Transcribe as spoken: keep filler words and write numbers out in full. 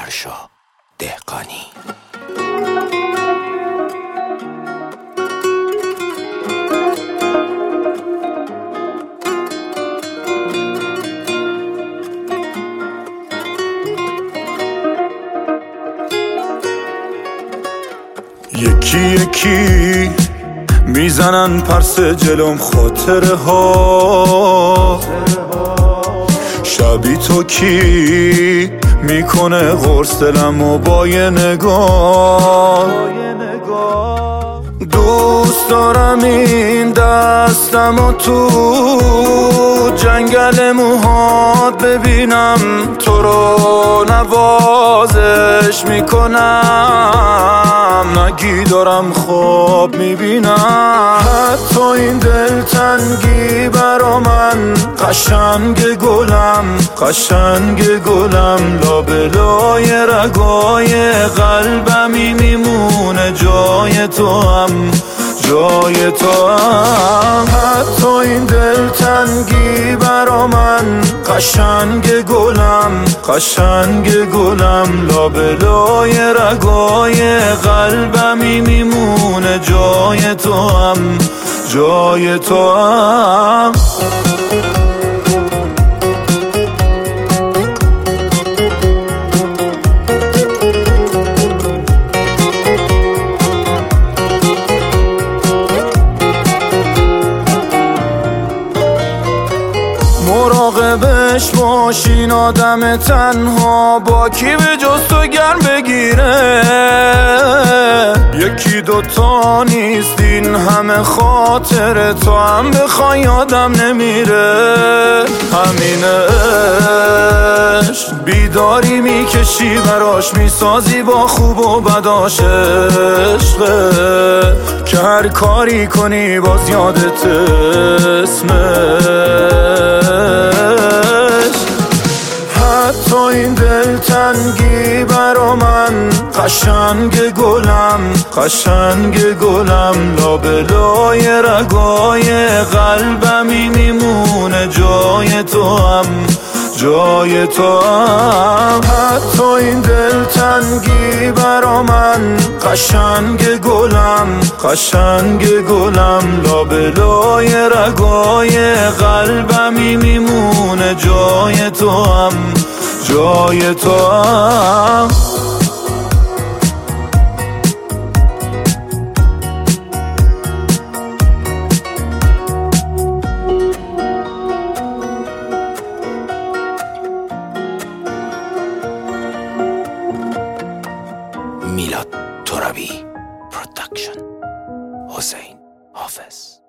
آرشا دهقانی. یکی یکی میزنن پرس جلوم خاطره ها، شبی تو کی میکنه قرص دلم و با یه نگاه. دوست دارم این دستم و تو جنگل موهات ببینم، تو رو نوازش میکنم، نگی دارم خواب میبینم. حتی این دلتنگی برا من قشنگ گلم، قشنگ گلم، لابلای رگای قلبمی میمونه جای تو هم، جای تو هم. حتی این دلتنگی برا من قشنگ گلم، قشنگ گلم، لابلای رگای قلبمی میمونه جای تو هم، جای تو هم. مراقبش باشین آدم تنها، با کی به جز تو گرم بگیره. یکی دوتا نیست این همه خاطر، تو هم بخوای یادم نمیره. همینش بیداری میکشی براش، میسازی با خوب و بداش عشقه، که هر کاری کنی باز یادت اسمه. حتی این دلتنگی برا من قشنگ گلم، قشنگ گلم، لابلای رگای قلبمی میمونه جای تو هم، جای تو هم. حتی این دلتنگی برا من قشنگ گلم، قشنگ گلم، لابلای رگای قلبمی میمونه جای تو هم، جای تو هم. میلاد ترابی پروداکشن، حسین حافظ.